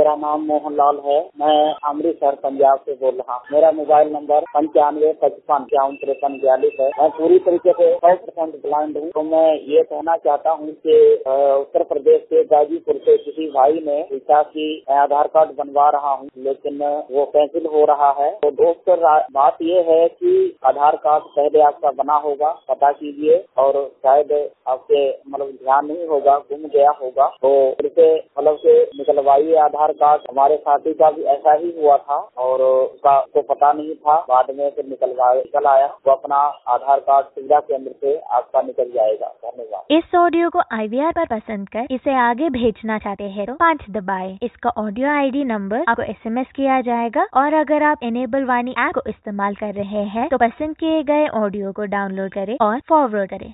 मेरा नाम मोहनलाल है। मैं अमृतसर पंजाब से बोल रहा हूँ। मेरा मोबाइल नंबर 9555515342 है। मैं पूरी तरीके से 100% ब्लाइंड हूँ। तो मैं ये कहना चाहता हूँ कि उत्तर प्रदेश के गाजीपुर से किसी भाई ने पूछा कि मैं आधार कार्ड बनवा रहा हूँ, लेकिन वो कैंसिल हो रहा है। तो दोस्त बात ये है कि आधार कार्ड पहले आपका बना होगा, पता कीजिए, और शायद आपके ध्यान नहीं होगा, गुम गया होगा, तो फिर से से निकलवाइए आधार कार्ड। हमारे साथी का भी ऐसा ही हुआ था और उसका को पता नहीं था, बाद में फिर निकल आया। तो अपना आधार कार्ड सुविधा केंद्र से आपका निकल जाएगा। धन्यवाद। इस ऑडियो को IVR पर पसंद कर इसे आगे भेजना चाहते हैं तो 5 दबाएं। इसका ऑडियो ID नंबर आपको SMS किया जाएगा, और अगर आप इनेबल वाणी ऐप को इस्तेमाल कर रहे हैं तो पसंद किए गए ऑडियो को डाउनलोड करें और फॉरवर्ड करें।